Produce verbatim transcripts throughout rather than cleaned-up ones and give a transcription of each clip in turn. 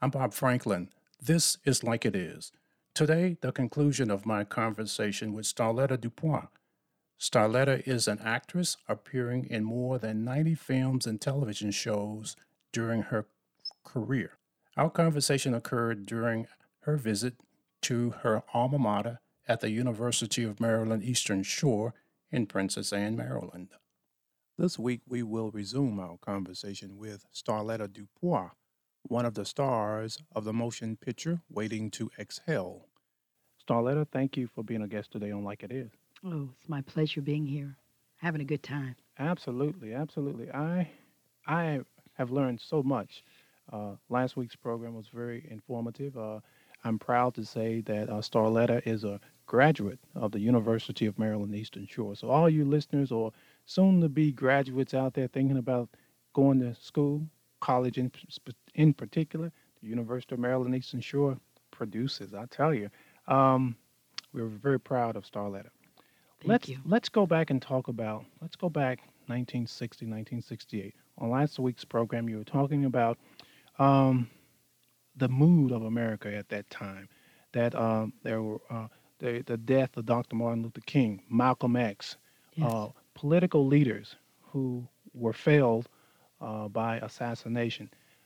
I'm Bob Franklin. This is Like It Is. Today, the conclusion of my conversation with Starletta Dupois. Starletta is an actress appearing in more than ninety films and television shows during her career. Our conversation occurred during her visit to her alma mater at the University of Maryland Eastern Shore in Princess Anne, Maryland. This week, we will resume our conversation with Starletta Dupois, one of the stars of the motion picture Waiting to Exhale. Starletta, thank you for being a guest today on Like It Is. Oh, it's my pleasure being here, having a good time. Absolutely, absolutely. I I have learned so much. Uh, last week's program was very informative. Uh, I'm proud to say that uh, Starletta is a graduate of the University of Maryland Eastern Shore. So all you listeners or soon-to-be graduates out there thinking about going to school, college in, sp- in particular, the University of Maryland Eastern Shore produces. I tell you, um, we're very proud of Starletta. Thank Let's you. let's go back and talk about let's go back nineteen sixty, nineteen sixty-eight. On last week's program, you were talking about um, the mood of America at that time. That um, there were uh, the the death of Doctor Martin Luther King, Malcolm X, uh, Yes. political leaders who were failed uh, by assassination.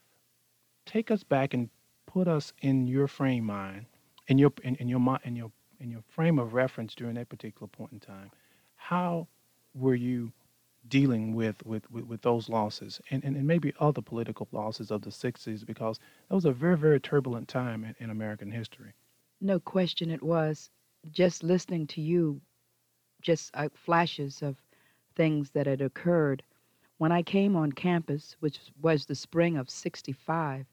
Take us back and put us in your frame mind, in your in, in your mind, in your in your frame of reference during that particular point in time. How were you dealing with with, with, with those losses and, and, and maybe other political losses of the sixties because that was a very, very turbulent time in, in American history. No question it was. Just listening to you, just uh, flashes of things that had occurred. When I came on campus, which was the spring of sixty-five,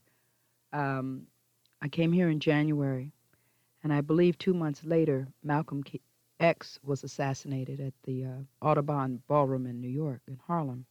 um, I came here in January, and I believe two months later, Malcolm K- X was assassinated at the uh, Audubon Ballroom in New York, in Harlem.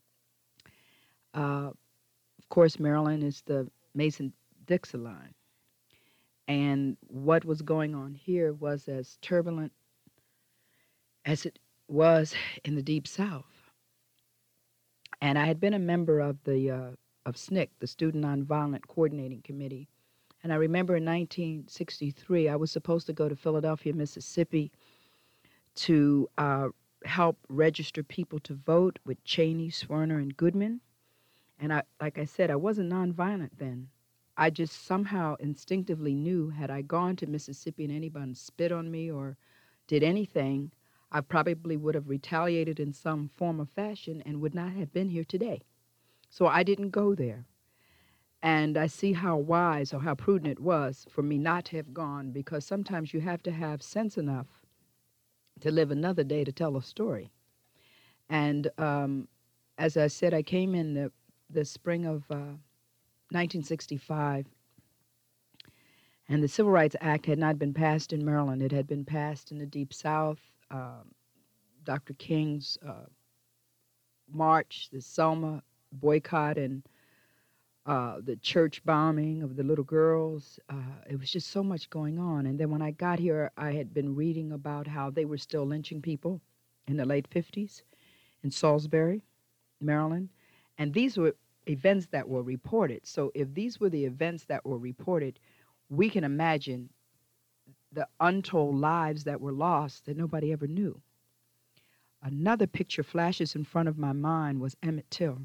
Uh, of course, Maryland is the Mason-Dixon line. And what was going on here was as turbulent as it was in the Deep South. And I had been a member of the uh, of S N C C, the Student Nonviolent Coordinating Committee. And I remember in nineteen sixty-three, I was supposed to go to Philadelphia, Mississippi to uh, help register people to vote with Cheney, Swerner, and Goodman. And I, like I said, I wasn't nonviolent then. I just somehow instinctively knew had I gone to Mississippi and anyone spit on me or did anything, I probably would have retaliated in some form or fashion and would not have been here today. So I didn't go there. And I see how wise or how prudent it was for me not to have gone because sometimes you have to have sense enough to live another day to tell a story. And um, as I said, I came in the, the spring of uh, nineteen sixty-five. And the Civil Rights Act had not been passed in Maryland. It had been passed in the Deep South. Um, Doctor King's uh, march, the Selma boycott, and uh, the church bombing of the little girls. Uh, it was just so much going on. And then when I got here, I had been reading about how they were still lynching people in the late fifties in Salisbury, Maryland. And these were events that were reported. So if these were the events that were reported, we can imagine the untold lives that were lost that nobody ever knew. Another picture flashes in front of my mind was Emmett Till.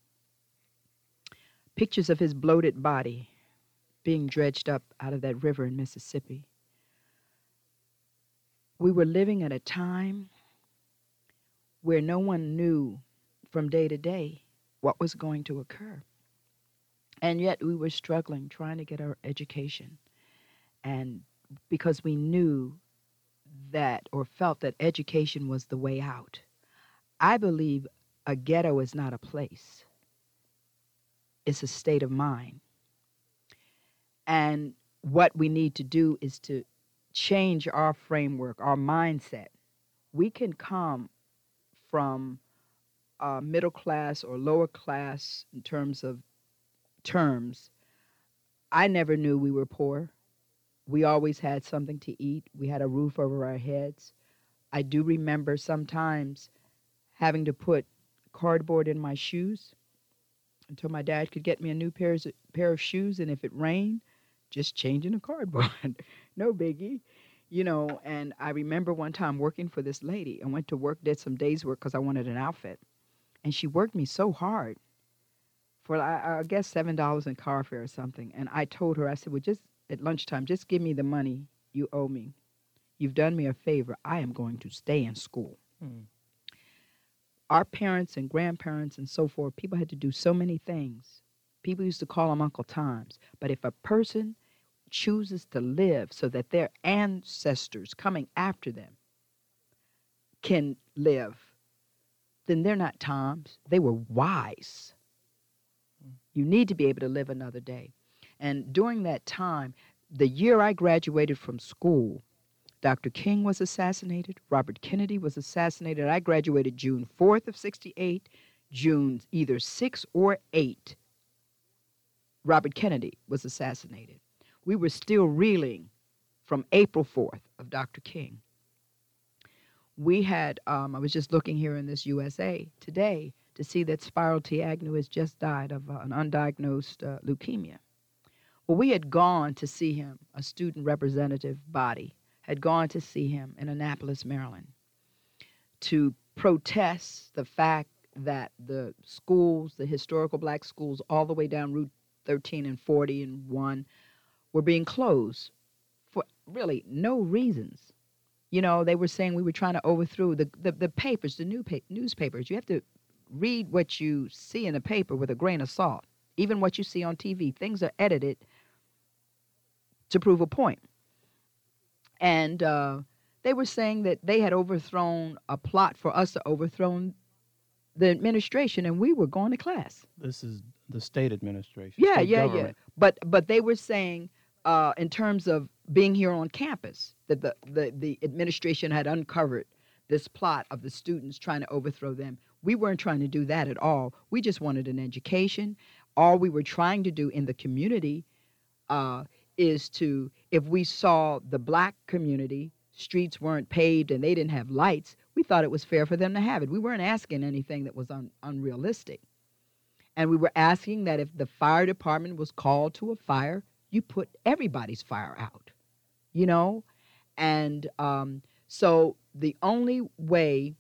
Pictures of his bloated body being dredged up out of that river in Mississippi. We were living at a time where no one knew from day to day what was going to occur. And yet we were struggling, trying to get our education. And because we knew that or felt that education was the way out. I believe a ghetto is not a place, it's a state of mind. And what we need to do is to change our framework, our mindset. We can come from uh, middle class or lower class in terms of terms. I never knew we were poor. We always had something to eat. We had a roof over our heads. I do remember sometimes having to put cardboard in my shoes until my dad could get me a new pair of, pair of shoes. And if it rained, just changing a cardboard. No biggie. You know, and I remember one time working for this lady. I went to work, did some days work because I wanted an outfit. And she worked me so hard for, I, I guess, seven dollars in car fare or something. And I told her, I said, well, just at lunchtime, just give me the money you owe me. You've done me a favor. I am going to stay in school. Hmm. Our parents and grandparents and so forth, people had to do so many things. People used to call them Uncle Toms. But if a person chooses to live so that their ancestors coming after them can live, then they're not Toms. They were wise. You need to be able to live another day. And during that time, the year I graduated from school, Doctor King was assassinated. Robert Kennedy was assassinated. I graduated June fourth of sixty-eight. June either sixth or eighth, Robert Kennedy was assassinated. We were still reeling from April fourth of Doctor King. We had, um, I was just looking here in this U S A today to see that Spiral T. Agnew has just died of uh, an undiagnosed uh, leukemia. Well, we had gone to see him, a student representative body, had gone to see him in Annapolis, Maryland, to protest the fact that the schools, the historical black schools, all the way down Route thirteen and forty and one, were being closed for really no reasons. You know, they were saying we were trying to overthrow the, the, the papers, the new pa- newspapers. You have to read what you see in the paper with a grain of salt. Even what you see on T V, things are edited to prove a point. And uh, they were saying that they had overthrown a plot for us to overthrow the administration, and we were going to class. This is the state administration. Yeah, state yeah, government. yeah. But but they were saying, uh, in terms of being here on campus, that the, the, the administration had uncovered this plot of the students trying to overthrow them. We weren't trying to do that at all. We just wanted an education. All we were trying to do in the community uh, is to, if we saw the black community, streets weren't paved and they didn't have lights, we thought it was fair for them to have it. We weren't asking anything that was un- unrealistic. And we were asking that if the fire department was called to a fire, you put everybody's fire out, you know? And um, so the only way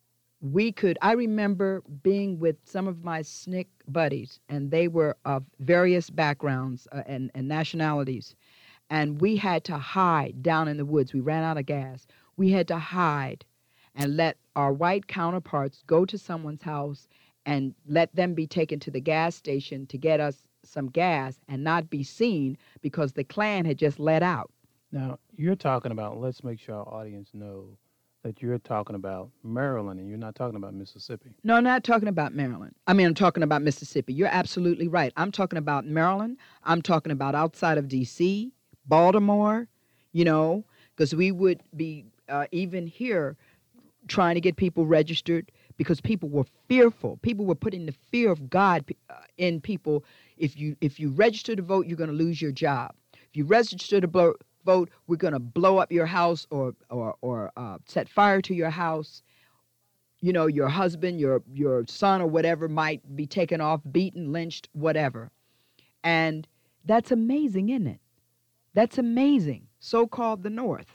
we could, I remember being with some of my S N C C buddies, and they were of various backgrounds uh, and, and nationalities, and we had to hide down in the woods. We ran out of gas. We had to hide and let our white counterparts go to someone's house and let them be taken to the gas station to get us some gas and not be seen because the Klan had just let out. Now, you're talking about, let's make sure our audience know that you're talking about Maryland and you're not talking about Mississippi. No, I'm not talking about Maryland. I mean, I'm talking about Mississippi. You're absolutely right. I'm talking about Maryland. I'm talking about outside of D C, Baltimore, you know, because we would be uh, even here trying to get people registered because people were fearful. People were putting the fear of God uh, in people. If you if you register to vote, you're going to lose your job. If you register to blow, vote, we're going to blow up your house or or or uh, set fire to your house. You know, your husband, your your son, or whatever might be taken off, beaten, lynched, whatever. And that's amazing, isn't it? That's amazing. So-called the North.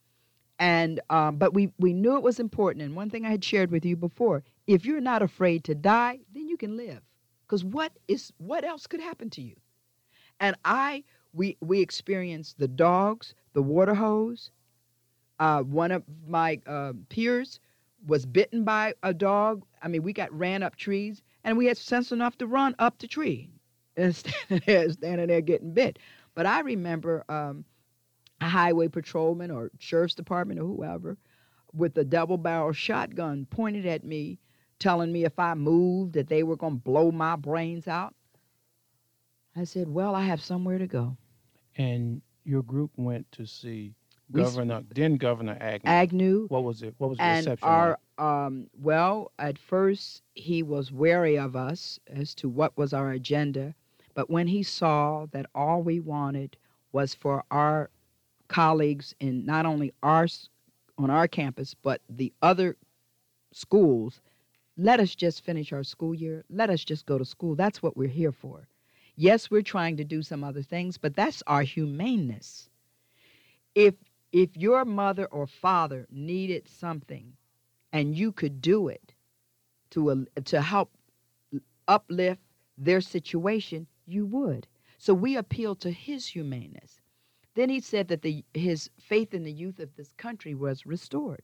And um, but we we knew it was important. And one thing I had shared with you before: if you're not afraid to die, then you can live. Because what is what else could happen to you? And I we we experienced the dogs, the water hose. Uh, one of my uh, peers was bitten by a dog. I mean, we got ran up trees, and we had sense enough to run up the tree instead of standing there getting bit. But I remember um, a highway patrolman or sheriff's department or whoever with a double-barrel shotgun pointed at me, telling me if I moved that they were going to blow my brains out. I said, well, I have somewhere to go. And your group went to see We s- Governor, then Governor Agnew. Agnew. What was it? What was the And reception our, like? um, well, at first he was wary of us as to what was our agenda. But when he saw that all we wanted was for our colleagues in not only our, s- on our campus, but the other schools, Let us just finish our school year. Let us just go to school. That's what we're here for. Yes, we're trying to do some other things, but that's our humaneness. If if your mother or father needed something and you could do it to uh, to help uplift their situation, you would. So we appeal to his humaneness. Then he said that the, his faith in the youth of this country was restored.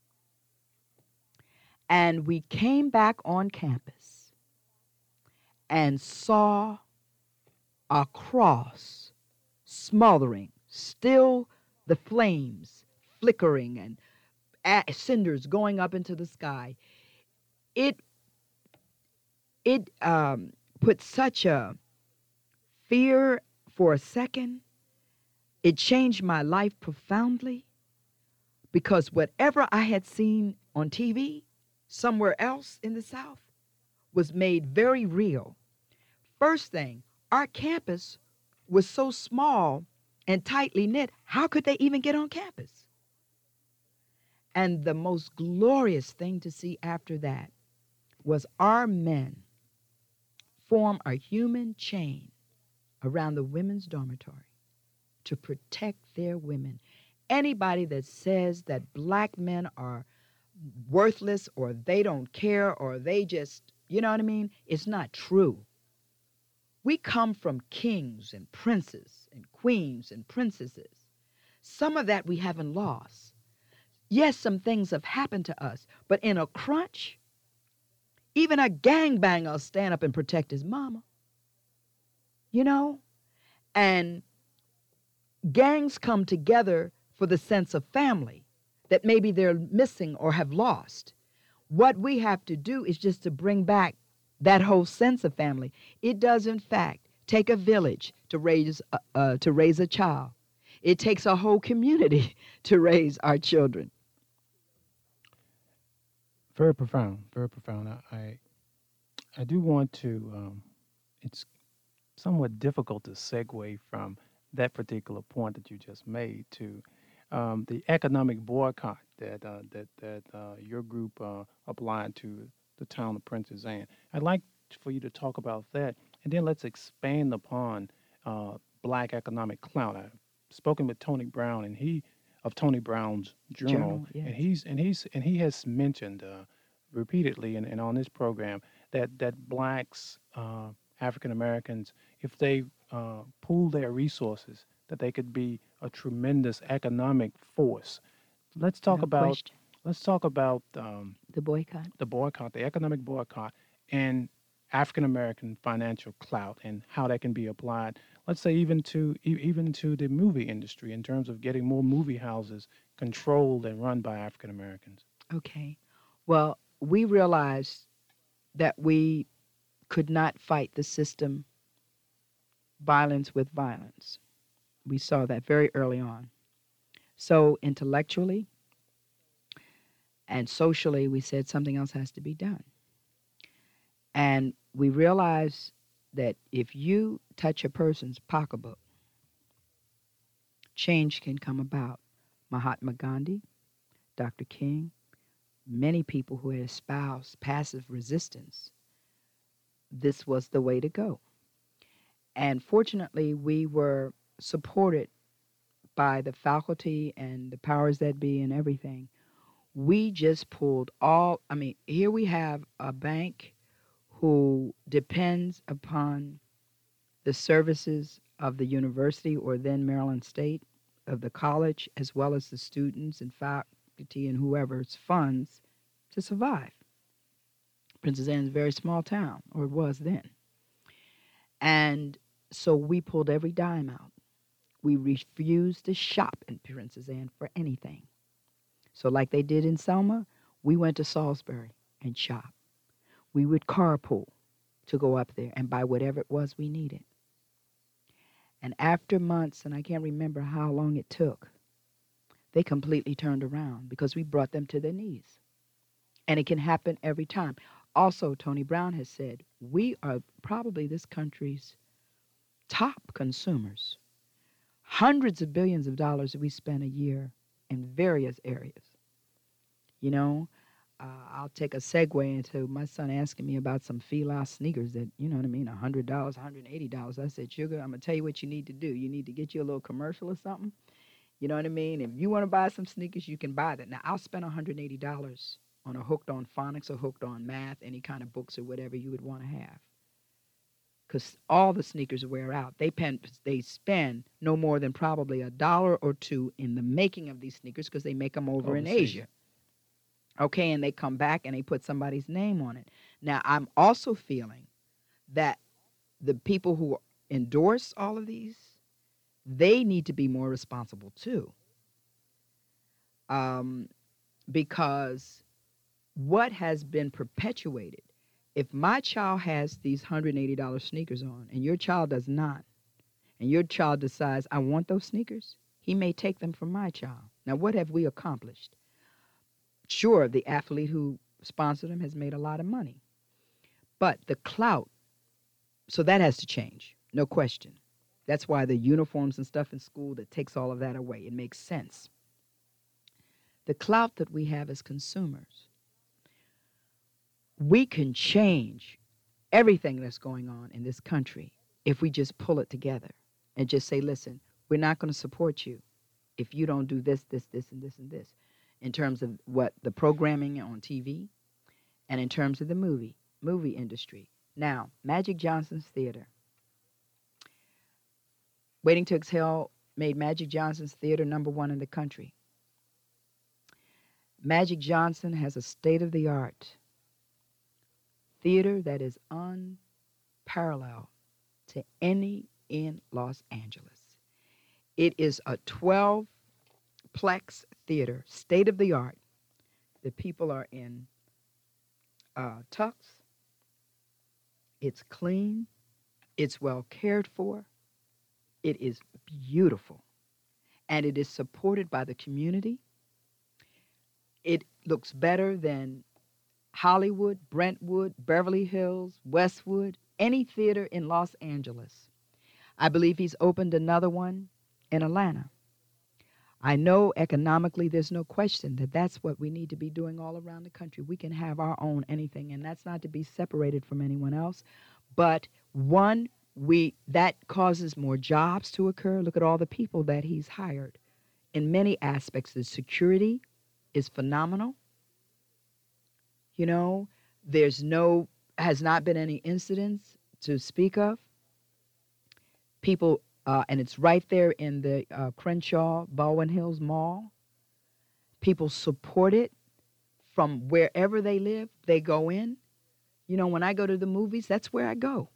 And we came back on campus and saw a cross smoldering, still the flames flickering and cinders going up into the sky. It it um, put such a fear for a second. It changed my life profoundly because whatever I had seen on T V somewhere else in the South was made very real. First thing, our campus was so small and tightly knit, how could they even get on campus? And the most glorious thing to see after that was our men form a human chain around the women's dormitory to protect their women. Anybody that says that black men are worthless or they don't care or they just, you know what I mean? It's not true. We come from kings and princes and queens and princesses. Some of that we haven't lost. Yes, some things have happened to us, but in a crunch, even a gangbanger will stand up and protect his mama. You know? And gangs come together for the sense of family that maybe they're missing or have lost. What we have to do is just to bring back that whole sense of family. It does, in fact, take a village to raise uh, uh, to raise a child. It takes a whole community to raise our children. Very profound, very profound. I, I, I do want to, um, it's somewhat difficult to segue from that particular point that you just made to um, the economic boycott that uh, that that uh, your group uh, applied to the town of Princess Anne. I'd like for you to talk about that, and then let's expand upon uh, Black economic clout. I've spoken with Tony Brown, and he of Tony Brown's Journal, Journal, yes. and he's and he's and he has mentioned uh, repeatedly and, and on this program that that blacks, uh, African Americans, if they uh, pool their resources, that they could be a tremendous economic force. Let's talk No about question. let's talk about um, The boycott. the boycott, the economic boycott, and African American financial clout, and how that can be applied. Let's say even to e- even to the movie industry in terms of getting more movie houses controlled and run by African Americans. Okay. Well, we realized that we could not fight the system violence with violence. We saw that very early on. So intellectually and socially, we said something else has to be done. And we realized that if you touch a person's pocketbook, change can come about. Mahatma Gandhi, Doctor King, many people who had espoused passive resistance, this was the way to go. And fortunately, we were supported by the faculty and the powers that be and everything. We just pulled all, I mean, here we have a bank who depends upon the services of the university or then Maryland State, of the college, as well as the students and faculty and whoever's funds to survive. Princess Anne is a very small town, or it was then. And so we pulled every dime out. We refused to shop in Princess Anne for anything. So like they did in Selma, we went to Salisbury and shopped. We would carpool to go up there and buy whatever it was we needed. And after months, and I can't remember how long it took, they completely turned around because we brought them to their knees. And it can happen every time. Also, Tony Brown has said, we are probably this country's top consumers. Hundreds of billions of dollars we spend a year in various areas. You know, uh, I'll take a segue into my son asking me about some Fila sneakers that, you know what I mean, one hundred dollars, one hundred eighty dollars. I said, Sugar, I'm going to tell you what you need to do. You need to get you a little commercial or something. You know what I mean? If you want to buy some sneakers, you can buy that. Now, I'll spend one hundred eighty dollars on a Hooked on Phonics or Hooked on Math, any kind of books or whatever you would want to have. Because all the sneakers wear out. They, pen, they spend no more than probably a dollar or two in the making of these sneakers because they make them over Overseas. in Asia. Okay, and they come back and they put somebody's name on it. Now, I'm also feeling that the people who endorse all of these, they need to be more responsible too. Um, because what has been perpetuated, if my child has these one hundred eighty dollars sneakers on and your child does not, and your child decides, I want those sneakers, he may take them from my child. Now, what have we accomplished? Sure, the athlete who sponsored him has made a lot of money. But the clout, so that has to change, no question. That's why the uniforms and stuff in school, that takes all of that away. It makes sense. The clout that we have as consumers, we can change everything that's going on in this country if we just pull it together and just say, listen, we're not going to support you if you don't do this, this, this, and this, and this, in terms of what the programming on T V and in terms of the movie, movie industry. Now, Magic Johnson's Theater. Waiting to Exhale made Magic Johnson's Theater number one in the country. Magic Johnson has a state-of-the-art theater that is unparalleled to any in Los Angeles. It is a twelve-plex theater, state-of-the-art. The people are in uh, tux. It's clean. It's well cared for. It is beautiful. And it is supported by the community. It looks better than Hollywood, Brentwood, Beverly Hills, Westwood, any theater in Los Angeles. I believe he's opened another one in Atlanta. I know economically there's no question that that's what we need to be doing all around the country. We can have our own anything, and that's not to be separated from anyone else. But one, we that causes more jobs to occur. Look at all the people that he's hired. In many aspects, the security is phenomenal. You know, there's no, has not been any incidents to speak of. People, uh, and it's right there in the uh, Crenshaw, Baldwin Hills Mall. People support it from wherever they live. They go in. You know, when I go to the movies, that's where I go.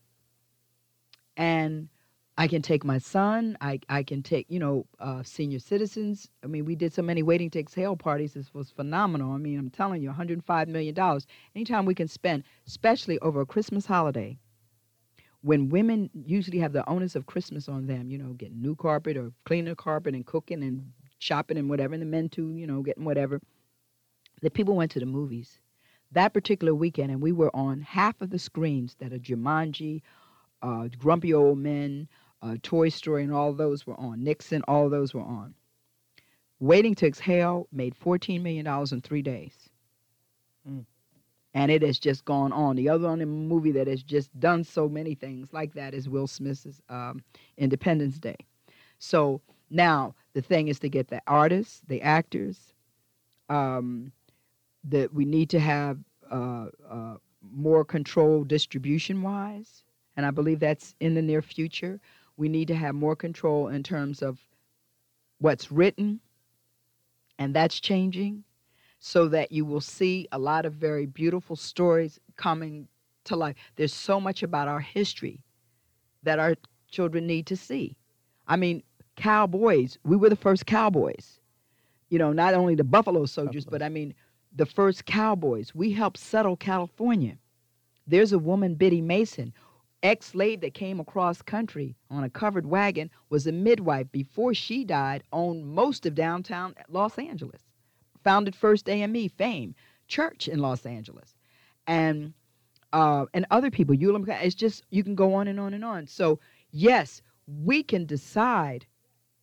And I can take my son. I, I can take, you know, uh, senior citizens. I mean, we did so many Waiting to Exhale parties. This was phenomenal. I mean, I'm telling you, one hundred five million dollars. Anytime we can spend, especially over a Christmas holiday, when women usually have the onus of Christmas on them, you know, getting new carpet or cleaning the carpet and cooking and shopping and whatever, and the men too, you know, getting whatever, the people went to the movies. That particular weekend, and we were on half of the screens that are Jumanji, uh, Grumpy Old Men, uh, Toy Story, and all those were on. Nixon, all those were on. Waiting to Exhale made fourteen million dollars in three days. Mm. And it has just gone on. The other one in the movie that has just done so many things like that is Will Smith's um, Independence Day. So now the thing is to get the artists, the actors, um, that we need to have uh, uh, more control distribution-wise, and I believe that's in the near future. We need to have more control in terms of what's written, and that's changing, so that you will see a lot of very beautiful stories coming to life. There's so much about our history that our children need to see. I mean, cowboys, we were the first cowboys. You know, not only the Buffalo Soldiers, but I mean, the first cowboys. We helped settle California. There's a woman, Biddy Mason, ex-slave that came across country on a covered wagon, was a midwife. Before she died, owned most of downtown Los Angeles. Founded First A M E, Fame, Church in Los Angeles. And uh, and other people. It's just, you can go on and on and on. So, yes, we can decide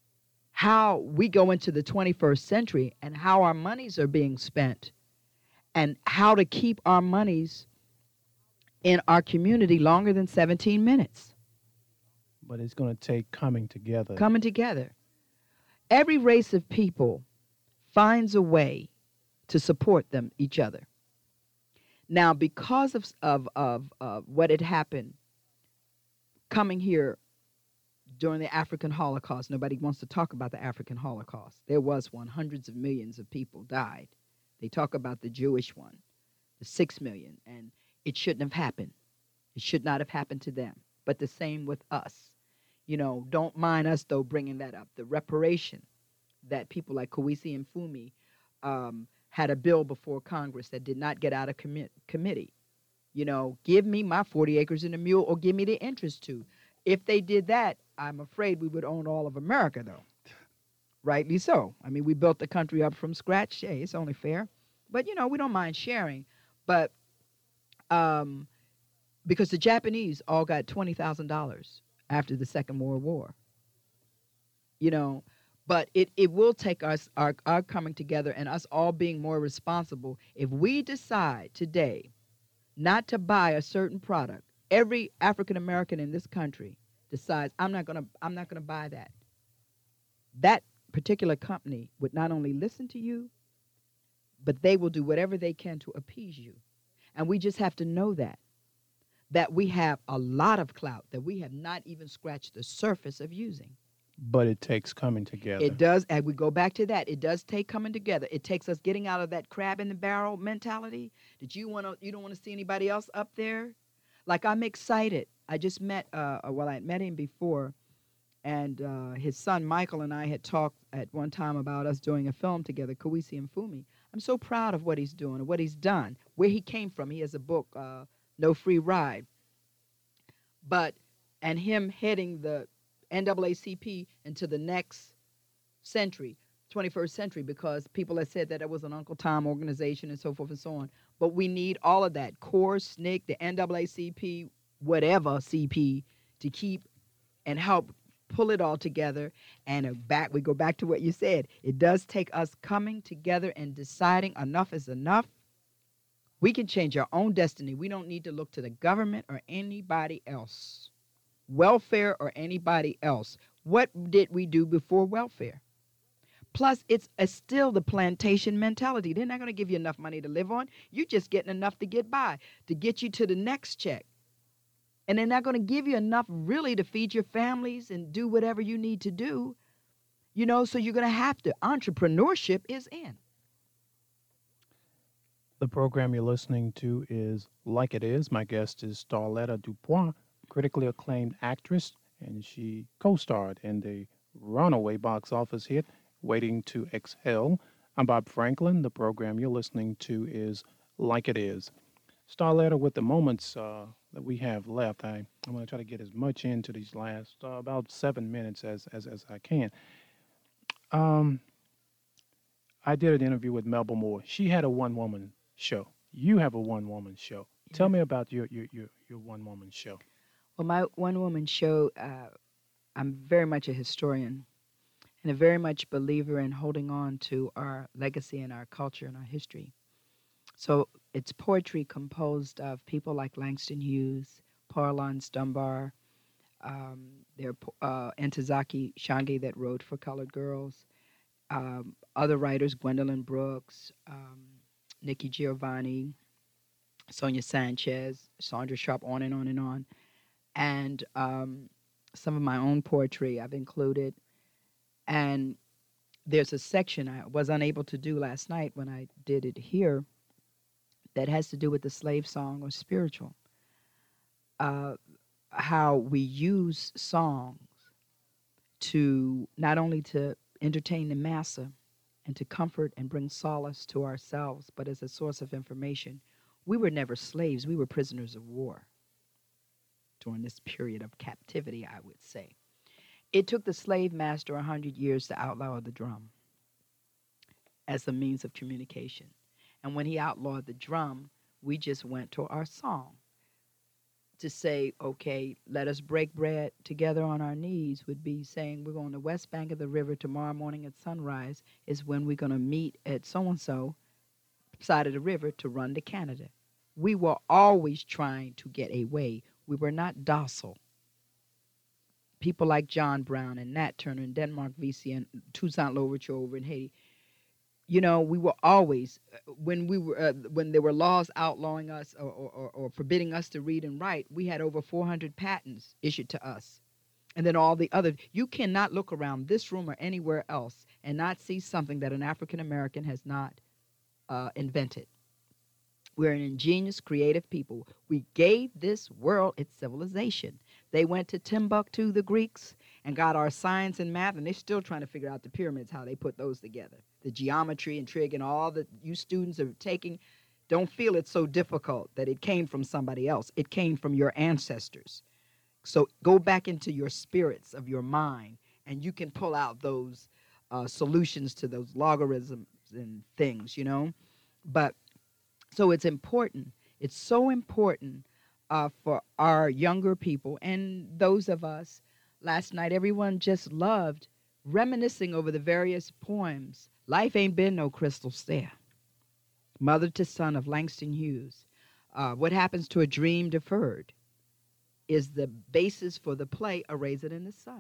how we go into the twenty-first century and how our monies are being spent. and how to keep our monies in our community longer than seventeen minutes. But it's going to take coming together. Coming together. Every race of people finds a way to support them, each other. Now, because of, of, of, of what had happened coming here during the African Holocaust, nobody wants to talk about the African Holocaust. There was one. Hundreds of millions of people died. They talk about the Jewish one, the six million, and it shouldn't have happened. It should not have happened to them. But the same with us. You know, don't mind us, though, bringing that up. The reparation that people like Kawisi Mfume um, had a bill before Congress that did not get out of commi- committee. You know, give me my forty acres and a mule or give me the interest to. If they did that, I'm afraid we would own all of America, though. Rightly so. I mean, we built the country up from scratch. Hey, it's only fair. But, you know, we don't mind sharing. But um, because the Japanese all got twenty thousand dollars after the Second World War. You know, but it, it will take us, our, our coming together and us all being more responsible. If we decide today not to buy a certain product, every African American in this country decides, I'm not gonna I'm not gonna buy that. That particular company would not only listen to you, but they will do whatever they can to appease you. And we just have to know that. That we have a lot of clout that we have not even scratched the surface of using. But it takes coming together. It does, and we go back to that. It does take coming together. It takes us getting out of that crab in the barrel mentality. That you want to, you don't want to see anybody else up there. Like, I'm excited. I just met, uh, well, I had met him before, and uh, his son Michael and I had talked at one time about us doing a film together, Kawisi Mfume. I'm so proud of what he's doing and what he's done, where he came from. He has a book, uh, No Free Ride. But, and him heading the N double A C P into the next century, twenty-first century, because people have said that it was an Uncle Tom organization and so forth and so on. But we need all of that, CORE, S N C C, the N double A C P, whatever C P, to keep and help pull it all together. And back, we go back to what you said. It does take us coming together and deciding enough is enough. We can change our own destiny. We don't need to look to the government or anybody else. Welfare or anybody else. What did we do before welfare? Plus, it's a still the plantation mentality. They're not going to give you enough money to live on. You're just getting enough to get by, to get you to the next check. And they're not going to give you enough really to feed your families and do whatever you need to do. You know, so you're going to have to. Entrepreneurship is in. The program you're listening to is Like It Is. My guest is Starletta DuPois, critically acclaimed actress, and she co-starred in the runaway box office hit, Waiting to Exhale. I'm Bob Franklin. The program you're listening to is Like It Is. Starletta, with the moments uh, that we have left, I, I'm going to try to get as much into these last uh, about seven minutes as, as, as I can. Um, I did an interview with Melba Moore. She had a one-woman show. You have a one-woman show. Yeah. Tell me about your, your, your, your one-woman show. Well, my one-woman show, uh, I'm very much a historian and a very much believer in holding on to our legacy and our culture and our history. So it's poetry composed of people like Langston Hughes, Paul Laurence Dunbar, um, there uh, Ntozake Shange that wrote for Colored Girls, um, other writers, Gwendolyn Brooks, um, Nikki Giovanni, Sonia Sanchez, Sandra Sharp, on and on and on. And um, some of my own poetry I've included. And there's a section I was unable to do last night when I did it here that has to do with the slave song or spiritual. Uh, how we use songs to not only to entertain the massa and to comfort and bring solace to ourselves, but as a source of information. We were never slaves. We were prisoners of war during this period of captivity, I would say. It took the slave master one hundred years to outlaw the drum as a means of communication. And when he outlawed the drum, we just went to our song to say, okay, let us break bread together on our knees would be saying we're on the west bank of the river tomorrow morning at sunrise is when we're going to meet at so-and-so side of the river to run to Canada. We were always trying to get away. We were not docile. People like John Brown and Nat Turner and Denmark Vesey and Toussaint Louverture over in Haiti, you know, we were always, when we were uh, when there were laws outlawing us or, or, or forbidding us to read and write, we had over four hundred patents issued to us. And then all the other, you cannot look around this room or anywhere else and not see something that an African American has not uh, invented. We're an ingenious, creative people. We gave this world its civilization. They went to Timbuktu, the Greeks, and got our science and math, and they're still trying to figure out the pyramids, how they put those together. The geometry and trig and all that you students are taking, don't feel it's so difficult that it came from somebody else. It came from your ancestors. So go back into your spirits of your mind, and you can pull out those uh, solutions to those logarithms and things, you know. But so it's important. It's so important uh, for our younger people and those of us. Last night, everyone just loved reminiscing over the various poems. Life Ain't Been No Crystal Stair. Mother to Son of Langston Hughes. Uh, What Happens to a Dream Deferred is the basis for the play A Raisin in the Sun.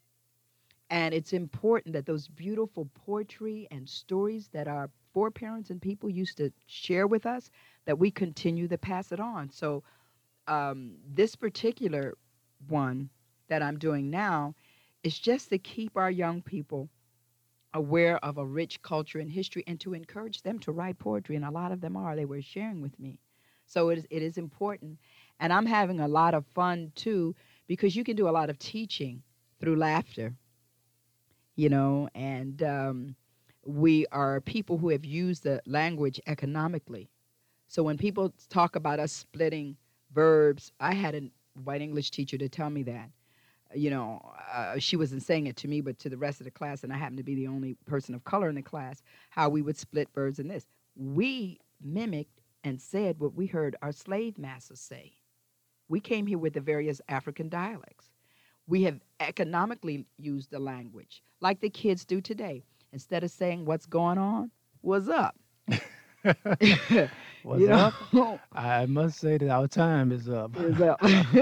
And it's important that those beautiful poetry and stories that our foreparents and people used to share with us, that we continue to pass it on. So um, this particular one that I'm doing now is just to keep our young people aware of a rich culture and history and to encourage them to write poetry. And a lot of them are. They were sharing with me. So it is, it is important. And I'm having a lot of fun, too, because you can do a lot of teaching through laughter, you know, and um, we are people who have used the language economically. So when people talk about us splitting verbs, I had a white English teacher to tell me that. You know, uh, she wasn't saying it to me, but to the rest of the class, and I happened to be the only person of color in the class, how we would split verbs in this. We mimicked and said what we heard our slave masters say. We came here with the various African dialects. We have economically used the language like the kids do today. Instead of saying what's going on, what's up? What's You up? know? I must say that our time is up. Is up.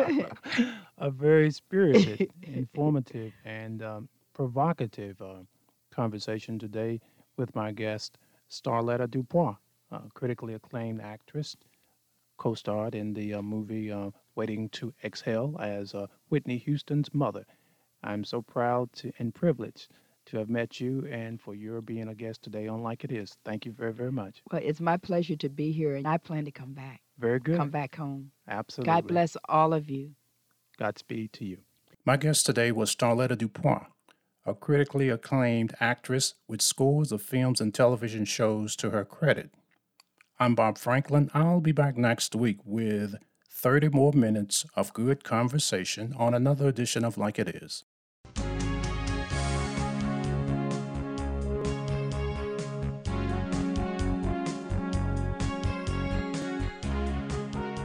A very spirited, informative, and um, provocative uh, conversation today with my guest, Starletta DuPois, a critically acclaimed actress, co-starred in the uh, movie uh, Waiting to Exhale as uh, Whitney Houston's mother. I'm so proud to, and privileged to have met you and for your being a guest today on Like It Is. Thank you very, very much. Well, it's my pleasure to be here, and I plan to come back. Very good. Come back home. Absolutely. God bless all of you. Godspeed to you. My guest today was Starletta DuPois, a critically acclaimed actress with scores of films and television shows to her credit. I'm Bob Franklin. I'll be back next week with thirty more minutes of good conversation on another edition of Like It Is.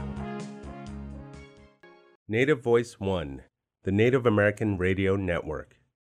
Native Voice One, the Native American Radio Network.